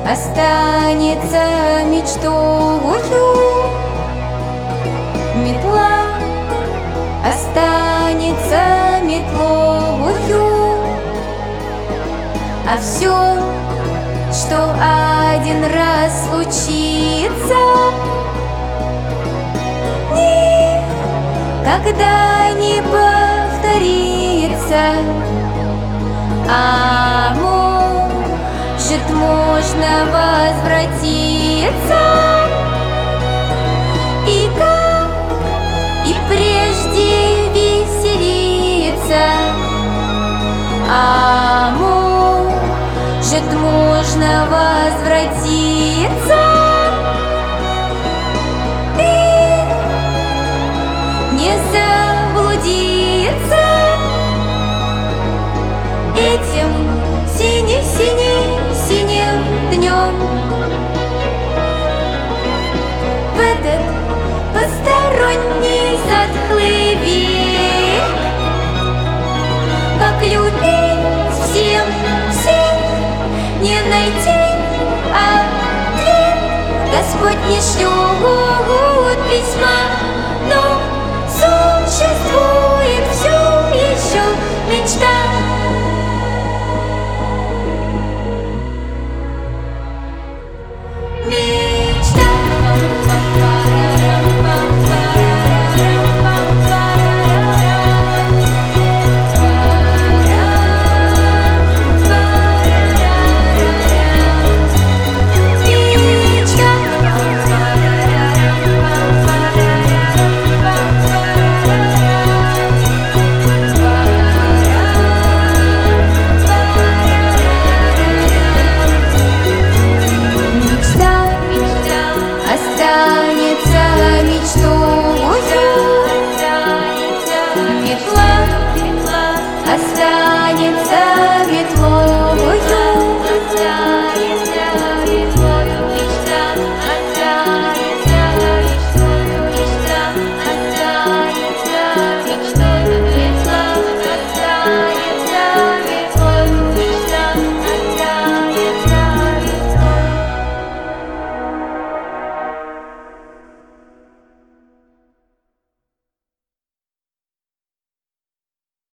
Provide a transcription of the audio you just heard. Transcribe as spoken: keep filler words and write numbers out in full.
останется мечтою. Метла останется метлою, а все, что один раз случится, никогда не повторится. А может, можно возвратиться и как и прежде веселиться. А может, можно возвратиться и не заблудиться этим сине-сине-синим днем. В этот посторонний затхлый век, как любить всем всех, не найти ответ. Господь не шлет письма, но существует